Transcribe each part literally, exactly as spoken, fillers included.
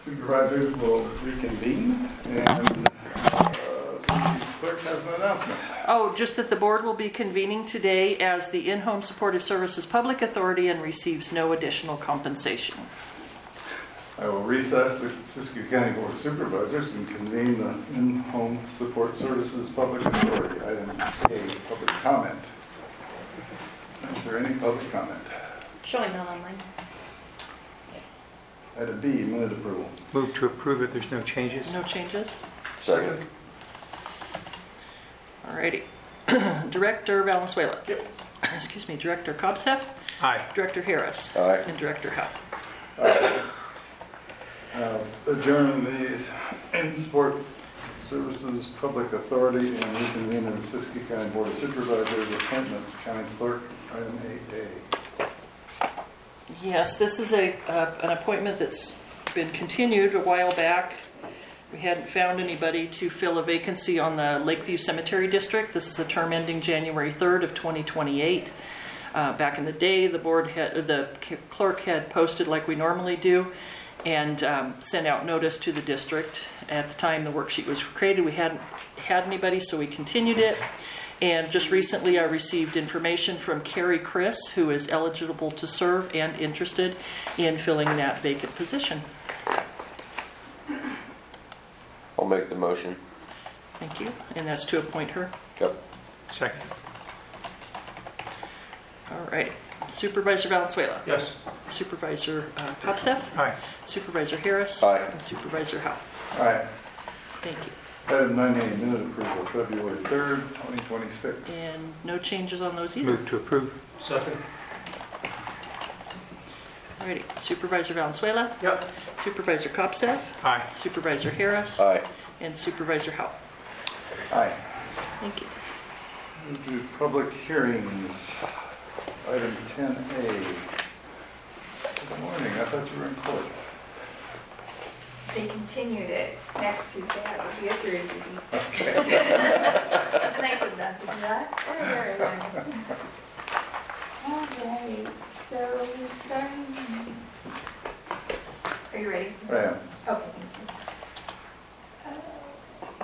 Supervisors will reconvene, and uh, the clerk has an announcement. Oh, just that the board will be convening today as the In-Home Supportive Services Public Authority and receives no additional compensation. I will recess the Siskiyou County Board of Supervisors and convene the In-Home Support Services Public Authority. Item A, public comment. Is there any public comment? Showing none online. Item B, minute approval. Move to approve it. There's no changes. No changes? Second. Alrighty. Director Valenzuela. Yep. Excuse me, Director Kobseff. Aye. Director Harris. Aye. And Director Howe. Uh, uh, adjourn the In-Support Services Public Authority and reconvene the Siskiyou County Board of Supervisors. Appointments, County Clerk, item eight A. Yes, this is a uh, an appointment that's been continued a while back. We hadn't found anybody to fill a vacancy on the Lakeview Cemetery District. This is a term ending January third of twenty twenty-eight. Uh, back in the day, the board had, the clerk had posted like we normally do and um, sent out notice to the district. At the time the worksheet was created, we hadn't had anybody, so we continued it. And just recently I received information from Carrie Chris, who is eligible to serve and interested in filling that vacant position. I'll make the motion. Thank you. And that's to appoint her. Yep. Second. All right. Supervisor Valenzuela. Yes. Supervisor uh, Kobseff. Aye. Supervisor Harris. Aye. And Supervisor Howe. All right. Thank you. Item nine A, minute approval, February third, twenty twenty-six. And no changes on those either. Move to approve. Second. Alrighty. Supervisor Valenzuela. Yep. Supervisor Kobseff. Aye. Supervisor Harris. Aye. And Supervisor Howe. Aye. Thank you. Move to public hearings. Item ten A. Good morning, I thought you were in court. They continued it next Tuesday. That would be a very easy. Okay. That's nice of them to do that. Very, very nice. All right, so we're starting. Are you ready? I am. Okay, thank you.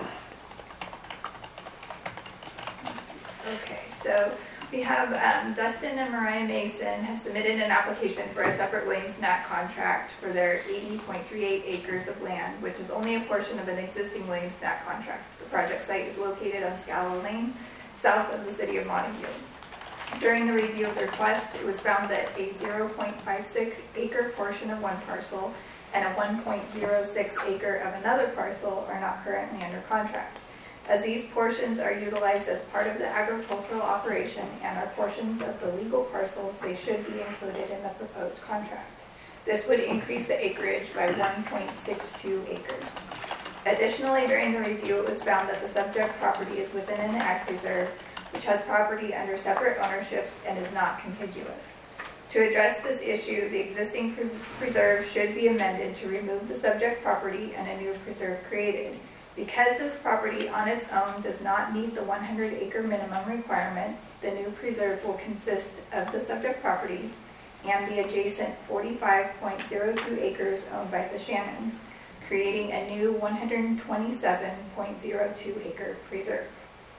Uh, okay, so we have um, Dustin and Mariah Mason have submitted an application for a separate Williams Nat contract for their eighty point three eight acres of land, which is only a portion of an existing Williams Nat contract. The project site is located on Scala Lane, south of the city of Montague. During the review of the request, it was found that a zero point five six acre portion of one parcel and a one point zero six acre of another parcel are not currently under contract. As these portions are utilized as part of the agricultural operation and are portions of the legal parcels, they should be included in the proposed contract. This would increase the acreage by one point six two acres. Additionally, during the review, it was found that the subject property is within an ag reserve, which has property under separate ownerships and is not contiguous. To address this issue, the existing pre preserve should be amended to remove the subject property and a new preserve created. Because this property on its own does not meet the one hundred acre minimum requirement, the new preserve will consist of the subject property and the adjacent forty-five point zero two acres owned by the Shannons, creating a new one hundred twenty-seven point zero two acre preserve.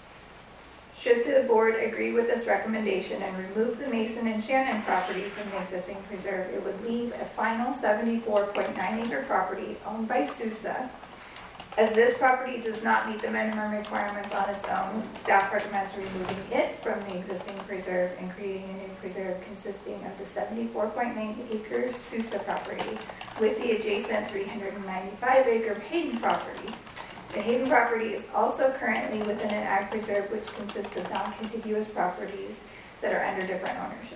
Should the board agree with this recommendation and remove the Mason and Shannon property from the existing preserve, it would leave a final seventy-four point nine acre property owned by Sousa. As this property does not meet the minimum requirements on its own, staff recommends removing it from the existing preserve and creating a new preserve consisting of the seventy-four point nine acre Sousa property with the adjacent three hundred ninety-five acre Hayden property. The Hayden property is also currently within an ag preserve which consists of non-contiguous properties that are under different ownerships.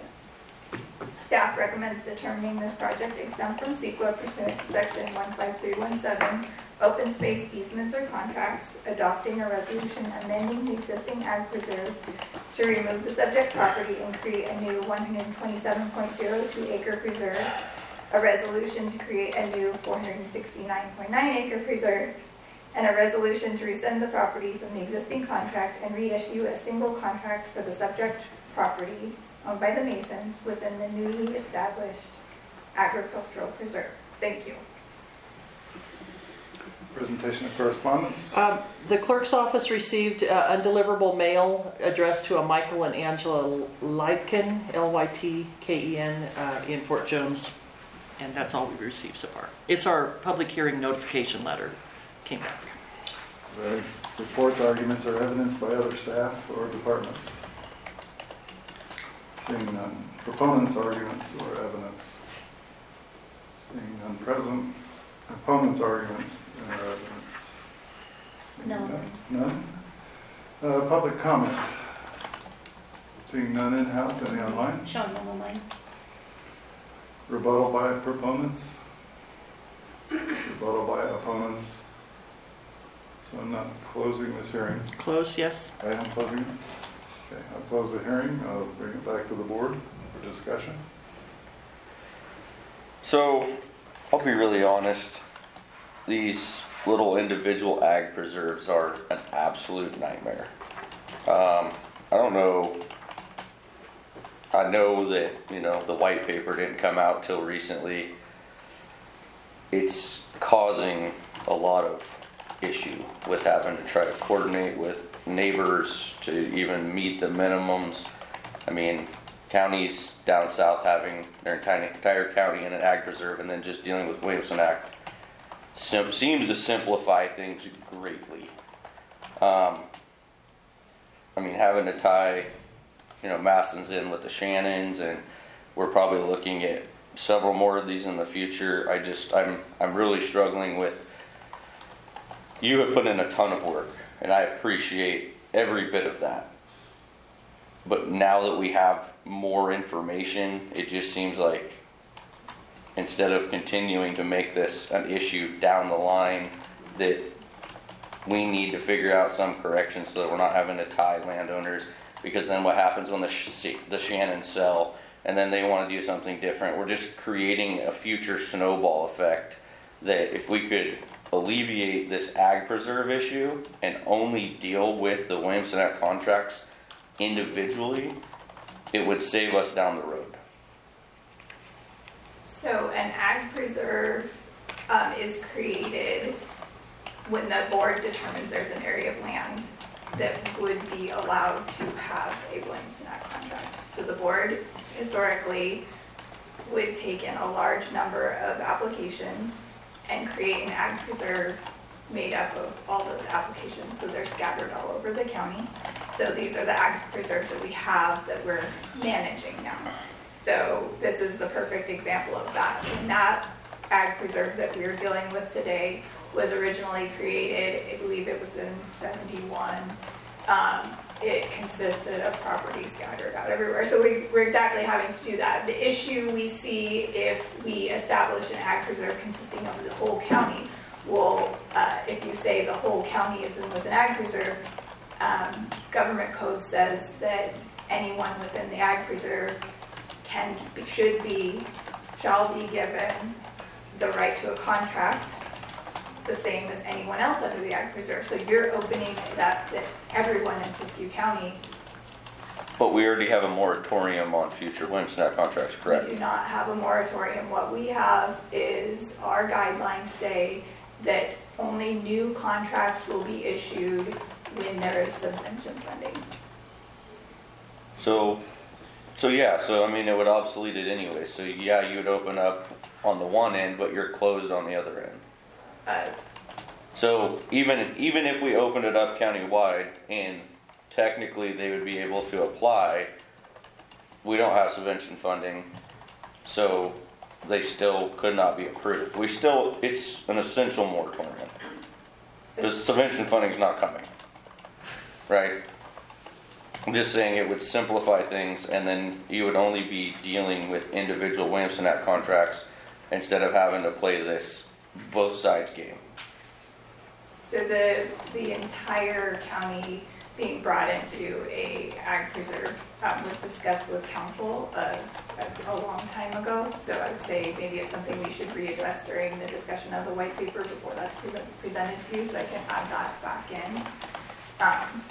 Staff recommends determining this project exempt from CEQA pursuant to section one five three one seven, open space easements or contracts, adopting a resolution amending the existing ag preserve to remove the subject property and create a new one hundred twenty-seven point zero two acre preserve, a resolution to create a new four hundred sixty-nine point nine acre preserve, and a resolution to rescind the property from the existing contract and reissue a single contract for the subject property owned by the Masons within the newly established agricultural preserve. Thank you. Presentation of correspondence. Um, The clerk's office received uh, undeliverable mail addressed to a Michael and Angela Lytken, L Y T K E N, uh, in Fort Jones, and that's all we've received so far. It's our public hearing notification letter came back. The reports, arguments, or evidence by other staff or departments. Seeing none. Proponents, arguments, or evidence. Seeing none present. Opponents, arguments, or evidence. Seeing No. None? None? Uh, public comment. Seeing none in-house, any online? Showing them online. Rebuttal by proponents? Rebuttal by opponents? So I'm not closing this hearing. Close, yes? I am closing it. Okay, I'll close the hearing. I'll bring it back to the board for discussion. So, I'll be really honest. These little individual ag preserves are an absolute nightmare. Um, I don't know. I know that, you know, the white paper didn't come out till recently. It's causing a lot of issue with having to try to coordinate with neighbors to even meet the minimums. I mean, counties down south having their entire, entire county in an ag preserve and then just dealing with Williamson Act sim- seems to simplify things greatly. Um, I mean, having to tie, you know, Masson's in with the Shannons, and we're probably looking at several more of these in the future. I just, I'm, I'm really struggling with. You have put in a ton of work, and I appreciate every bit of that. But now that we have more information, it just seems like instead of continuing to make this an issue down the line, that we need to figure out some correction so that we're not having to tie landowners, because then what happens when the, Sh- the Shannons sell and then they want to do something different? We're just creating a future snowball effect that if we could alleviate this ag preserve issue and only deal with the Williamson Act contracts individually, it would save us down the road. So an ag preserve um, is created when the board determines there's an area of land that would be allowed to have a Williamson Act contract. So the board historically would take in a large number of applications and create an ag preserve made up of all those applications. So they're scattered all over the county. So these are the ag preserves that we have that we're managing now. So this is the perfect example of that. And that ag preserve that we are dealing with today was originally created, I believe it was in seventy-one. Um, it consisted of property scattered out everywhere. So we, we're exactly having to do that. The issue we see if we establish an ag preserve consisting of the whole county, well, uh, if you say the whole county is in with an ag preserve, um, government code says that anyone within the ag preserve can, be, should be, shall be given the right to a contract the same as anyone else under the ag preserve. So you're opening it up that everyone in Siskiyou County. But we already have a moratorium on future Williamson Act contracts, correct? We do not have a moratorium. What we have is our guidelines say that only new contracts will be issued when there is subvention funding. So, so yeah, so I mean, it would obsolete it anyway. So yeah, you would open up on the one end, but you're closed on the other end. Uh, So even even if we opened it up countywide and technically they would be able to apply, we don't have subvention funding, so they still could not be approved. We still, it's an essential moratorium. The subvention funding is not coming, right? I'm just saying it would simplify things, and then you would only be dealing with individual Williamson Act contracts instead of having to play this both sides game. So the the entire county being brought into a ag preserve um, was discussed with council uh, a, a long time ago. So I would say maybe it's something we should readdress during the discussion of the white paper before that's pre- presented to you, so I can add that back in. Um,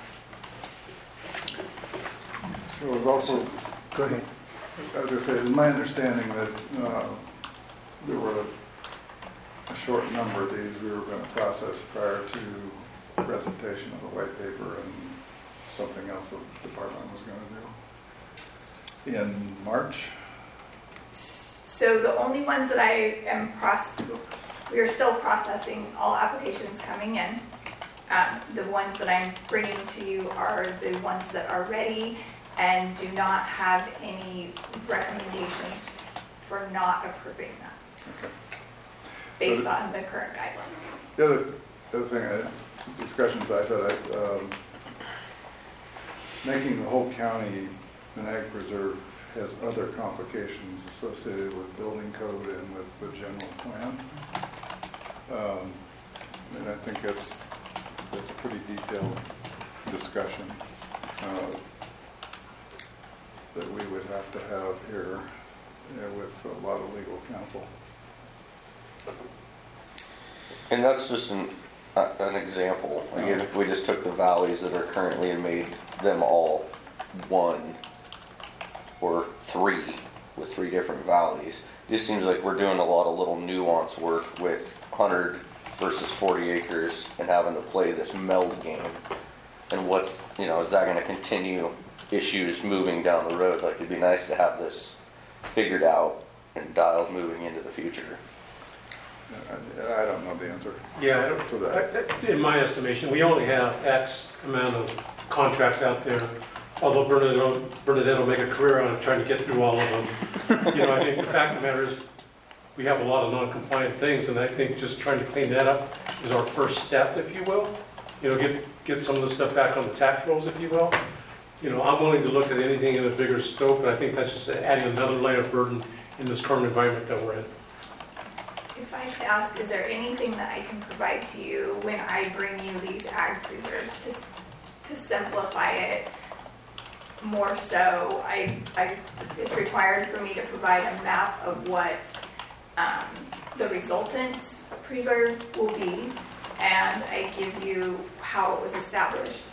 So it was also, Go ahead. as I say, it's my understanding that uh, there were a short number of these we were going to process prior to presentation of the white paper and something else the department was going to do. In March, So the only ones that I am process, we are still processing all applications coming in. Um, the ones that I'm bringing to you are the ones that are ready and do not have any recommendations for not approving them okay. based So on the current guidelines. The other, the other thing, I, discussions I've had, I, um, making the whole county an ag preserve has other complications associated with building code and with the general plan. Um, and I think that's, that's a pretty detailed discussion uh, that we would have to have here uh, with a lot of legal counsel. And that's just an, uh, an example. Like if we just took the valleys that are currently and made them all one or three with three different valleys. It just seems like we're doing a lot of little nuance work with one hundred versus forty acres and having to play this meld game. And what's, you know, is that going to continue issues moving down the road? Like it'd be nice to have this figured out and dialed moving into the future. I, I don't know the answer. Yeah, I don't- to that. I- I- in my estimation, we only have X amount of contracts out there. Although Bernadette, Bernadette will make a career out of trying to get through all of them. You know, I think the fact of the matter is, we have a lot of non-compliant things, and I think just trying to clean that up is our first step, if you will. You know, get, get some of the stuff back on the tax rolls, if you will. You know, I'm willing to look at anything in a bigger scope, and I think that's just adding another layer of burden in this current environment that we're in. If I could ask, is there anything that I can provide to you when I bring you these ag preserves to, s- to simplify it more so? I, I, it's required for me to provide a map of what um, the resultant preserve will be, and I give you how it was established.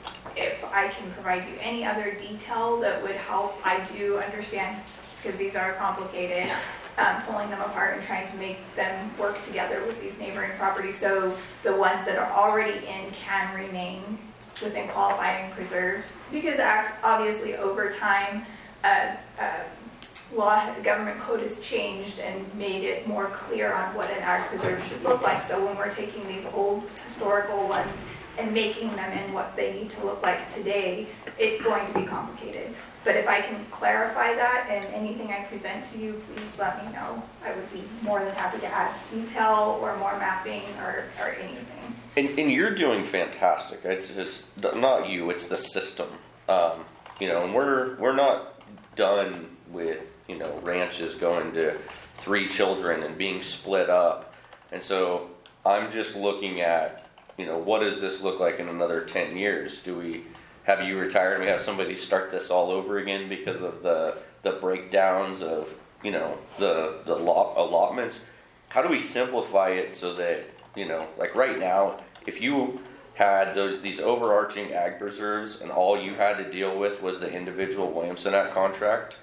If I can provide you any other detail that would help, I do understand, because these are complicated, um, pulling them apart and trying to make them work together with these neighboring properties so the ones that are already in can remain within qualifying preserves. Because act- obviously over time, uh, uh, law, government code has changed and made it more clear on what an ag preserve should look like. So when we're taking these old historical ones and making them in what they need to look like today, it's going to be complicated. But if I can clarify that and anything I present to you, please let me know. I would be more than happy to add detail or more mapping or, or anything. And, and you're doing fantastic. It's just not you; it's the system. Um, you know, and we're we're not done with you know ranches going to three children and being split up. And so I'm just looking at you know what does this look like in another ten years? Do we have you retired and we have somebody start this all over again because of the the breakdowns of you know the the lot, allotments? How do we simplify it so that you know, like right now, if you had those these overarching ag preserves and all you had to deal with was the individual Williamson Act contract,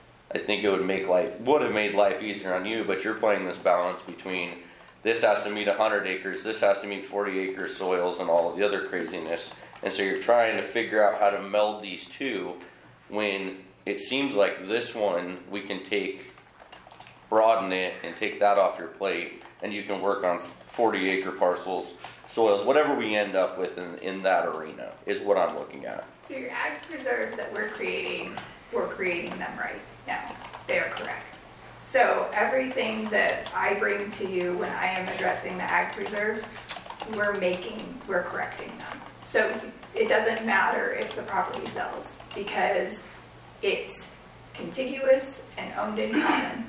I think it would make life would have made life easier on you. But you're playing this balance between this has to meet one hundred acres, this has to meet forty acre soils, and all of the other craziness. And so you're trying to figure out how to meld these two when it seems like this one we can take, broaden it, and take that off your plate, and you can work on forty acre parcels, soils, whatever we end up with in, in that arena is what I'm looking at. So your ag preserves that we're creating, we're creating them right now. They are correct. So everything that I bring to you when I am addressing the ag preserves, we're making, we're correcting them. So it doesn't matter if the property sells because it's contiguous and owned in common.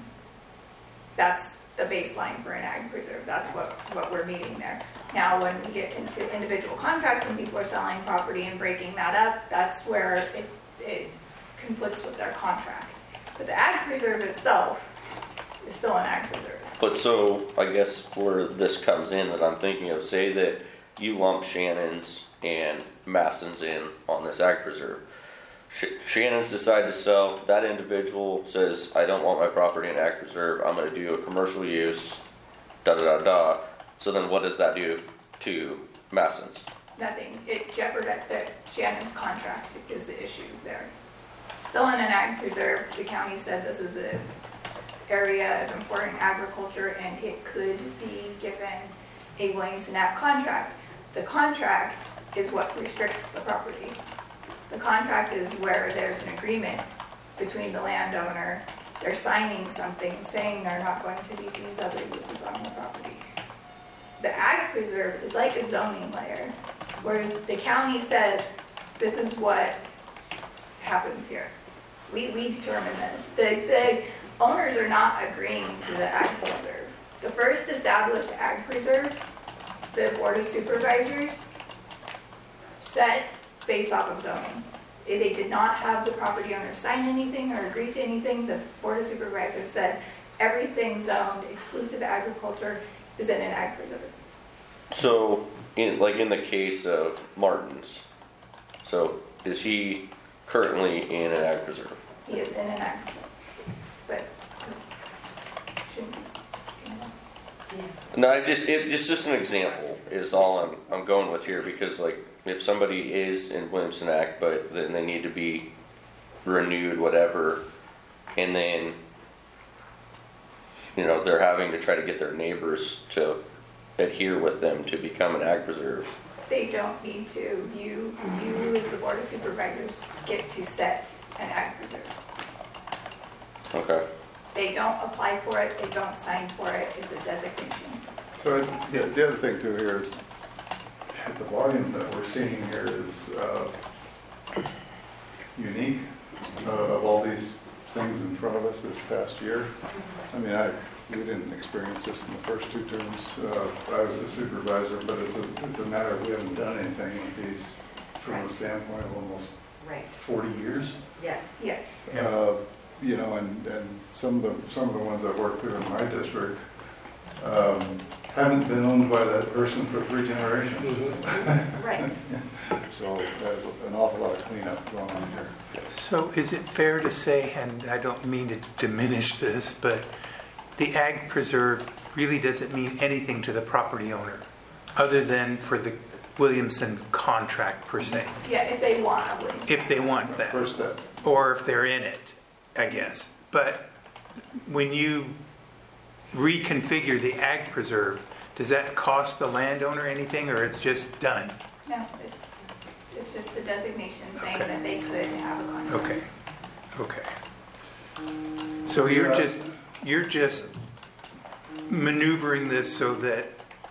That's the baseline for an ag preserve. That's what, what we're meeting there. Now, when we get into individual contracts and people are selling property and breaking that up, that's where it, it conflicts with their contract. But the ag preserve itself is still an ag preserve. But so I guess where this comes in that I'm thinking of, say that you lump Shannon's and Masson's in on this ag preserve. Sh- Shannon's decide to sell. That individual says, I don't want my property in ag preserve. I'm going to do a commercial use. da da da da. So then what does that do to Masson's? Nothing. It jeopardized that Shannon's contract is the issue there. Still in an ag preserve, the county said this is an area of important agriculture and it could be given a Williamson Act contract. The contract is what restricts the property. The contract is where there's an agreement between the landowner. They're signing something saying they're not going to be these other uses on the property. The ag preserve is like a zoning layer where the county says this is what happens here. We, we determine this. The, the owners are not agreeing to the ag preserve. The first established ag preserve, the Board of Supervisors set based off of zoning. They did not have the property owner sign anything or agree to anything. The Board of Supervisors said everything zoned exclusive agriculture is in an ag preserve. So, in, like in the case of Martin's, so is he currently in an ag preserve? He is in an ag, but shouldn't be. You know. No, I just, it, it's just an example is all I'm, I'm going with here because like if somebody is in Williamson Act, but then they need to be renewed, whatever, and then, you know, they're having to try to get their neighbors to adhere with them to become an ag preserve. They don't need to. You, you as the Board of Supervisors get to set an ag preserve. Okay. They don't apply for it, they don't sign for it, it's a designation. So, yeah, the other thing too here is, the volume that we're seeing here is uh, unique uh, of all these things in front of us this past year. I mean, I, we didn't experience this in the first two terms. Uh, I was the supervisor, but it's a, it's a matter of we haven't done anything with these from the standpoint of almost Right, forty years. yes. Yes. Uh, You know, and, and some of the, some of the ones I've worked through in my district um, haven't been owned by that person for three generations. Right. So there's an awful lot of cleanup going on here. So is it fair to say, and I don't mean to diminish this, but the ag preserve really doesn't mean anything to the property owner other than for the Williamson contract per se, Yeah, if they want a Williamson. if they want that, First step. or if they're in it, I guess. But when you reconfigure the ag preserve, does that cost the landowner anything, or it's just done? No, it's, it's just a designation saying Okay. that they could have a contract. Okay, okay. So you're just, you're just maneuvering this so that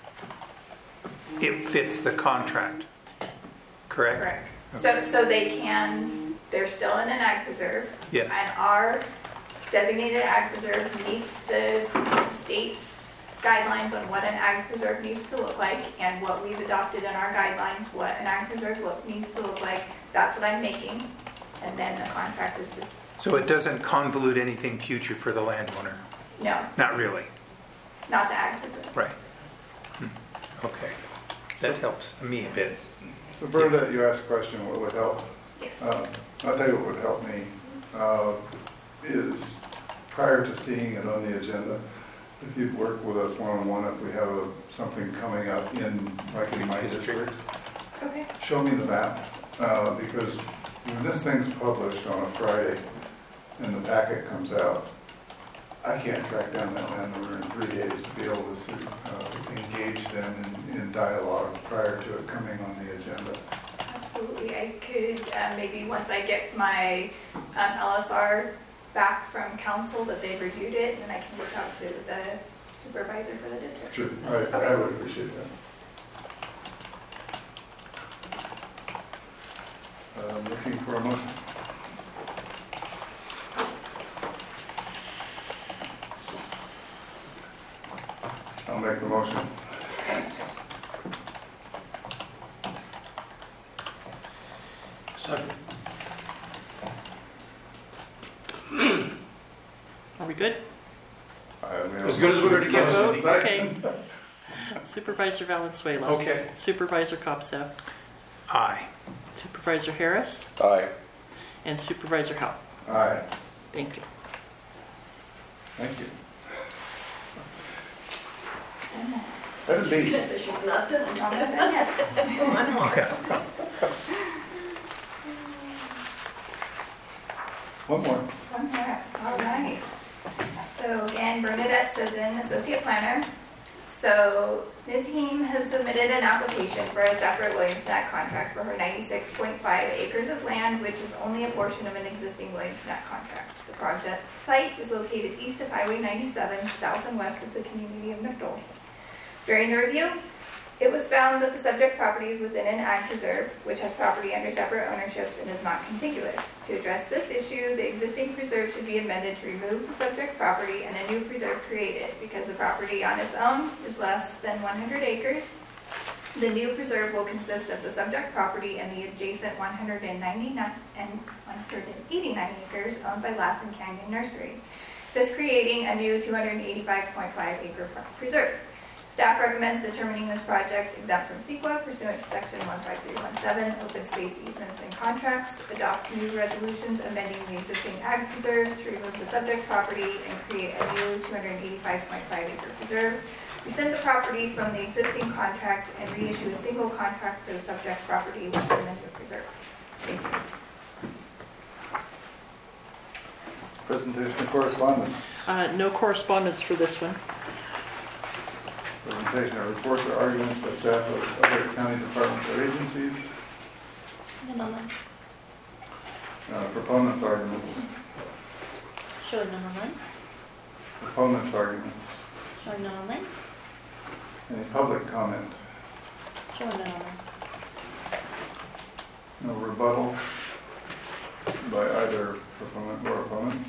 it fits the contract, correct? Correct. So, so they can, they're still in an ag preserve. Yes. And our designated ag preserve meets the state guidelines on what an ag preserve needs to look like and what we've adopted in our guidelines, what an ag preserve look, needs to look like. That's what I'm making. And then the contract is just, So it doesn't convolute anything future for the landowner? no, Not really, not the ag preserve. right? Hmm. Okay, that helps me a bit. So Bernadette, you asked a question, what would help? Yes. Uh, I'll tell you what would help me uh, is prior to seeing it on the agenda, if you'd work with us one-on-one, if we have a- something coming up in, like in my district, Okay. show me the map, uh, because when this thing's published on a Friday and the packet comes out, I can't track down that landowner in three days to be able to see, uh, engage them in, in dialogue prior to it coming on the agenda. Absolutely. I could, uh, maybe once I get my um, L S R back from council that they've reviewed it, then I can reach out to the supervisor for the district. Sure, I, I would appreciate that. Uh, looking for a motion. I'll make the motion. Second. Are we good? I mean, As good as we're gonna get, Motion though? second. Okay. Supervisor Valenzuela. Okay. Supervisor Kopsev. Aye. Supervisor Harris. Aye. And Supervisor Howell. Aye, Thank you. thank you. That'd She's be, gonna say she's not done. I'm not done yet. One more. one more. One more, all right. So again, Bernadette Sisson, Associate Planner. So Miz Heem has submitted an application for a separate Williams Neck contract for her ninety-six point five acres of land, which is only a portion of an existing Williams Neck contract. The project site is located east of Highway ninety-seven, south and west of the community of McDowell. During the review, it was found that the subject property is within an ag preserve, which has property under separate ownerships and is not contiguous. To address this issue, the existing preserve should be amended to remove the subject property and a new preserve created. Because the property on its own is less than one hundred acres, the new preserve will consist of the subject property and the adjacent one hundred ninety-nine and one hundred eighty-nine acres owned by Lassen Canyon Nursery, thus creating a new two hundred eighty-five point five acre preserve. Staff recommends determining this project exempt from CEQA pursuant to section one five three one seven, open space easements and contracts, adopt new resolutions amending the existing ag preserves to remove the subject property and create a new two hundred eighty-five point five acre preserve, rescind the property from the existing contract and reissue a single contract for the subject property with the amended preserve. Thank you. Presentation of correspondence. Uh, No correspondence for this one. Presentation of reports or arguments by staff of other county departments or agencies. None online. Uh, Proponents' arguments. Showing none online. Proponents' arguments. Showing none online. Any public comment? Showing none online. No rebuttal by either proponent or opponent.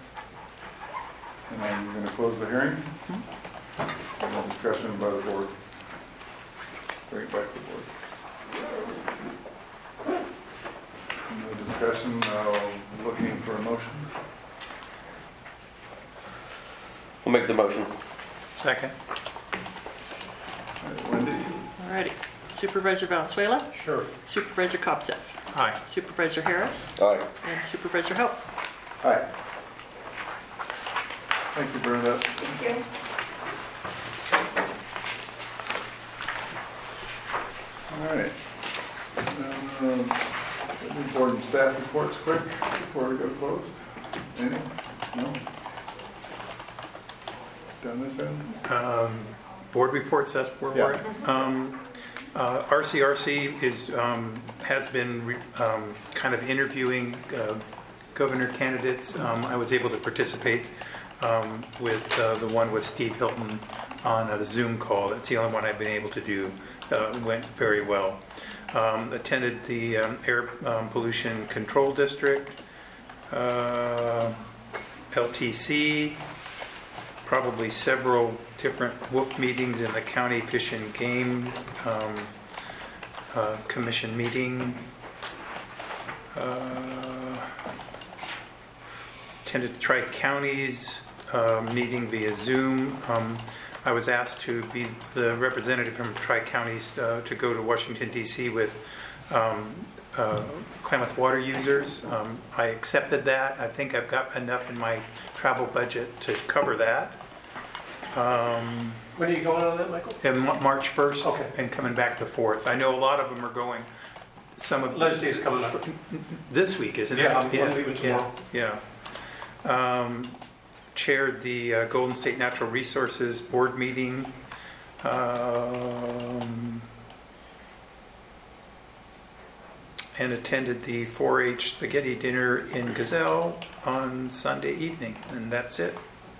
And I'm going to close the hearing. No discussion by the board. Bring it back to the board. No discussion, uh, looking for a motion. We'll make the motion. Second. All right, Wendy? Alrighty. Supervisor Valenzuela, Sure. Supervisor Kopseth, Aye. Supervisor Harris, Aye. and Supervisor Hope. Aye. Thank you, Bernadette. Thank you. All right. Um, any board and staff reports quick before we go closed? Any? No? Done this end? Um, Board reports, that's where we're at. Um, uh, R C R C is, um, has been re- um, kind of interviewing uh, governor candidates. Um, I was able to participate um, with uh, the one with Steve Hilton on a Zoom call. That's the only one I've been able to do. Uh, went very well. Um, attended the um, Air um, Pollution Control District, uh, L T C, probably several different wolf meetings in the County Fish and Game um, uh, Commission meeting. Uh, attended Tri-Counties uh, meeting via Zoom. Um, I was asked to be the representative from Tri-Counties uh, to go to Washington, D C with um, uh, Klamath water users. Um, I accepted that. I think I've got enough in my travel budget to cover that. Um, When are you going on that, Michael? and Ma- March first Okay. and coming back to fourth. I know a lot of them are going. Some of Leslie's coming up. this week, isn't it? Yeah, I'm I'm leaving tomorrow. Yeah. yeah. Um, chaired the uh, Golden State Natural Resources Board meeting. Um, and attended the four H spaghetti dinner in Gazelle on Sunday evening. And that's it.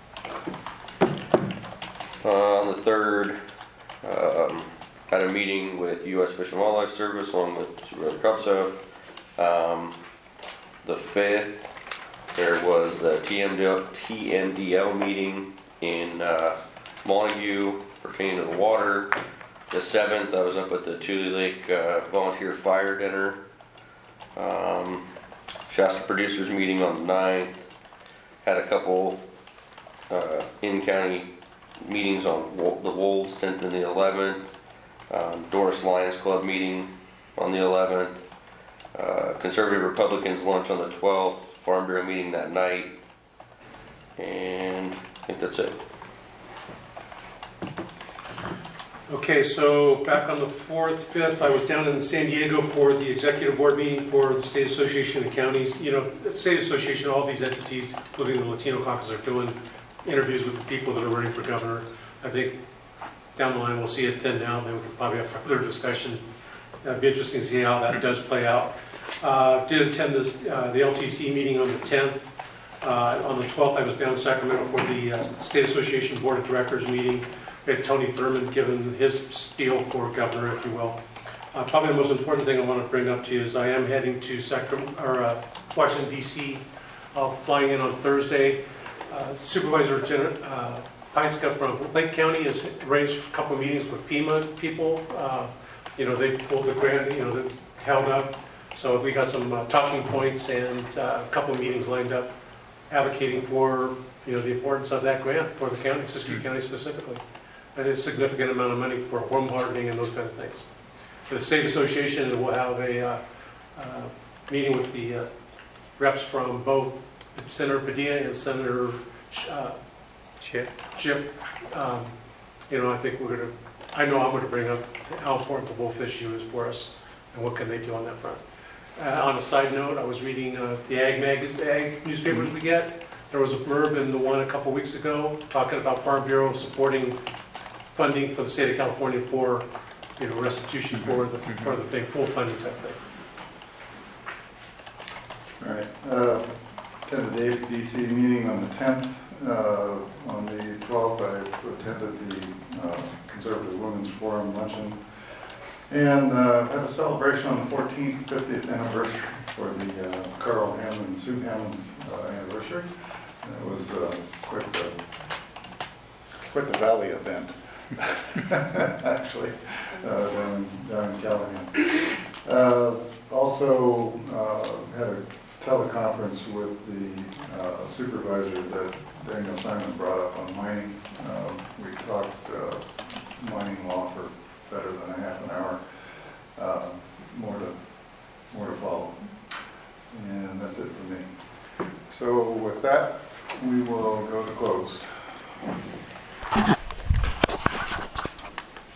Uh, on the third, um, had a meeting with U S Fish and Wildlife Service, along with Supervisor Kopseth. Um, the fifth, there was the T M D L, T M D L meeting in uh, Montague pertaining to the water. The seventh, I was up at the Tule Lake uh, Volunteer Fire Dinner. Um, Shasta Producers meeting on the ninth. Had a couple uh, in-county meetings on Wo- the Wolves, tenth and the eleventh. Um, Doris Lions Club meeting on the eleventh. Uh, Conservative Republicans lunch on the twelfth. Farm Bureau meeting that night. And I think that's it. Okay, so back on the fourth, fifth, I was down in San Diego for the executive board meeting for the State Association of Counties. You know, the State Association, all these entities, including the Latino Caucus, are doing interviews with the people that are running for governor. I think down the line, we'll see it then now, then we can probably have further discussion. It'd be interesting to see how that does play out. Uh, did attend this, uh, the L T C meeting on the tenth. Uh, on the twelfth, I was down in Sacramento for the uh, State Association Board of Directors meeting. We had Tony Thurmond giving his spiel for governor, if you will. Uh, probably the most important thing I want to bring up to you is I am heading to Sacramento, or uh, Washington, D C Uh, flying in on Thursday. Uh, Supervisor Gen- uh, Pyska from Lake County has arranged a couple of meetings with FEMA people. Uh, you know, they pulled the grant, you know, that's held up. So we got some uh, talking points and uh, a couple of meetings lined up advocating for, you know, the importance of that grant for the county, Siskiyou County specifically. That is a significant amount of money for home hardening and those kind of things. For the state association, will have a uh, uh, meeting with the uh, reps from both Senator Padilla and Senator uh, Chip. Chip. Um, you know, I think we're going to, I know I'm going to bring up how important the wolf issue is for us and what can they do on that front. Uh, on a side note, I was reading uh, the ag magazine, ag newspapers we get. There was a blurb in the one a couple weeks ago talking about Farm Bureau supporting funding for the state of California for, you know, restitution for the for the thing, full funding type thing. All right. Uh, attended the A B C meeting on the tenth. Uh, on the twelfth, I attended the uh, Conservative Women's Forum luncheon. And uh, had a celebration on the fourteenth, fiftieth anniversary for the uh, Carl Hammond, Sue Hammond's uh, anniversary. And it was uh, quite the quite the Valley event, actually, uh, down, down in Callahan. Uh, also uh, had a teleconference with the uh, supervisor that Daniel Simon brought up on mining. Uh, we talked uh, mining law for better than a half an hour. Uh, more to more to follow. And that's it for me. So with that, we will go to close.